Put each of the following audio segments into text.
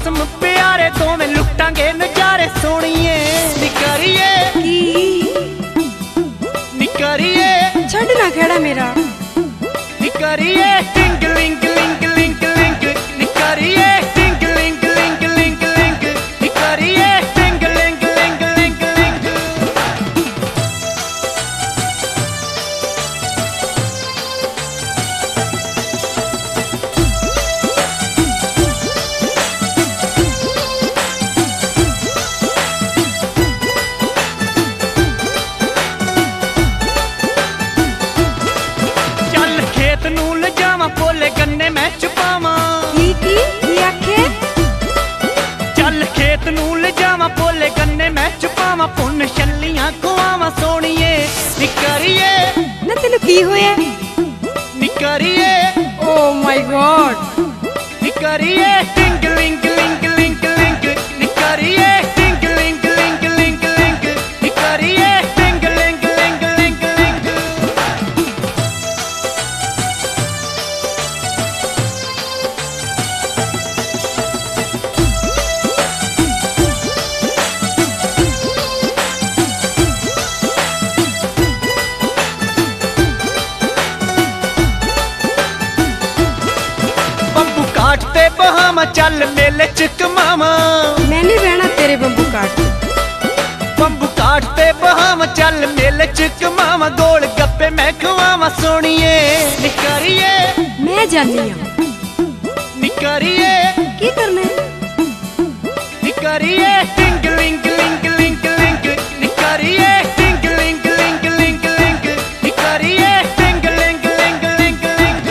खसम प्यारे दोवें लुटांगे नजारे सोनिए निकरिए निकरिए छड़ ना खेड़ा मेरा निकरिए टिंग लिंग लिंग लिंग लिंग निकरिए टिंग लिंग लिंग लिंग लिंग निकरिए टिंग लिंग लिंग लिंग लिंग चल खेत नू ले जावां पोले गन्ने मैं छुपावां की आखे चल खेत नू ले जावां पोले गन्ने मैं छुपावां पुन छल्लियां खुआवां सोनिए निकरिए ना तेनू की होया निकरिए ओ माय गॉड निकरिए टिंग लिंग लिंग लिंग लिंग निकरिए टिंग लिंग लिंग लिंग लिंग निकरिए टिंग लिंग लिंग लिंग लिंग बंबू काटते बहामा चल मेले च कमावा मैं नहीं बहना तेरे बंबू काट बंबू काटते बहामा चल मेले च कमावा गोल गप्पे मैं खुआवा सोनिए निकरिए मैं जानी हूं निकरिए की करना है निकरिए टिंग लिंग लिंग लिंग लिंग निकरिए टिंग लिंग लिंग लिंग लिंग निकरिए टिंग लिंग लिंग लिंग लिंग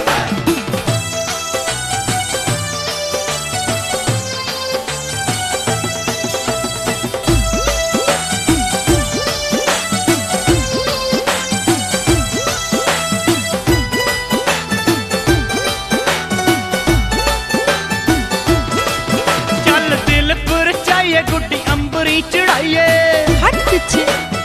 चल दिल पर चाहिए गुड्डी अंबरी चढ़ाइए हट पीछे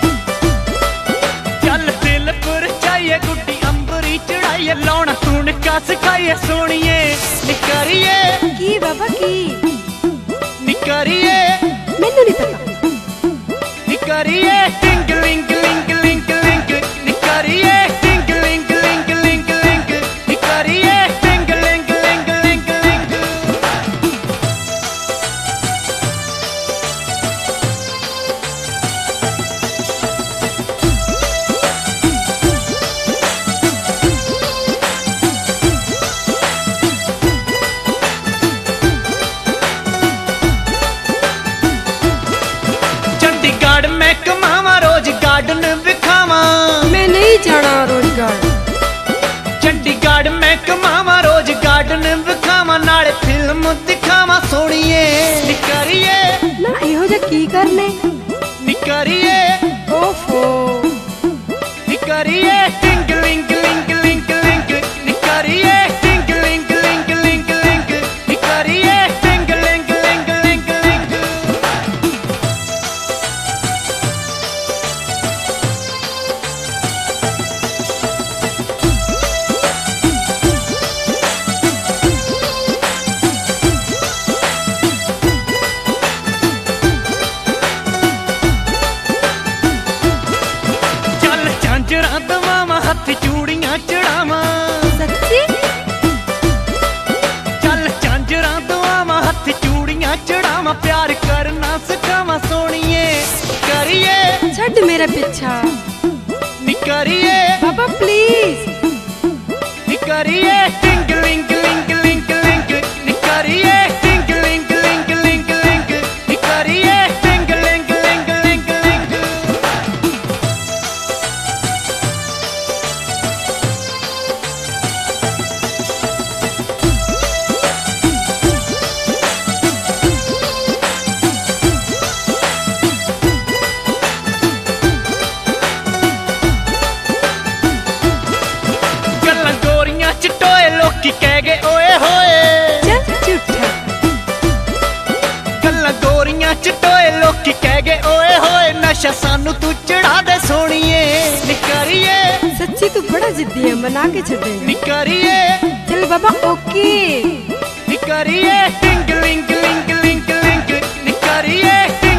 चल दिल पर चाहिए गुड्डी अंबरी चढ़ाइए लौना तून का सिखाइए सोनिए निकरिए की बाबा की निकरिए मैनू नहीं पता निकरिए टिंग लिंग लिंग लिंग लिंग निकरिए टिंग लिंग लिंग लिंग लिंग निकरिए टिंग लिंग लिंग लिंग लिंग चंडीगढ़ में कमावा रोज गार्डन विखावा मैं नहीं जाना रोजगार चंडीगढ़ में कमावा रोज गार्डन विखावा नाले फिल्म दिखावा सोनिए निकरिए ना इहो जा की करने निकरिए ओफो निकरिए टिंग लिंग लिंग लिंग लिंग निकरिए टिंग लिंग लिंग लिंग लिंग निकरिए टिंग लिंग लिंग लिंग लिंग चल झांझरा दवावा हथ चूड़ियां चढ़ावा सच्ची चल झांझरा दवावा हथ चूड़ियां चढ़ावा प्यार करना सिखावा सोनिए करिए छड़ मेरा पीछा निकरिए बाबा प्लीज निकरिए टिंग लिंग लिंग लिंग लिंग निकरिए टिंग लिंग लिंग लिंग लिंग निकरिए टिंग लिंग लिंग लिंग लिंग गल्लां गोरियां च टोए लोकी कह गए ओए होए चल झूठा गल्लां गोरियां च टोए लोकी कह गए ओए होए नशा सानू तू चढ़ा दे सोनिए निकरिए सच्ची तू बड़ा जिद्दी है, मना के छड़ेगा। निकरिए चल बाबा ओके। करिए टिंग लिंग लिंग लिंग लिंग नी करिए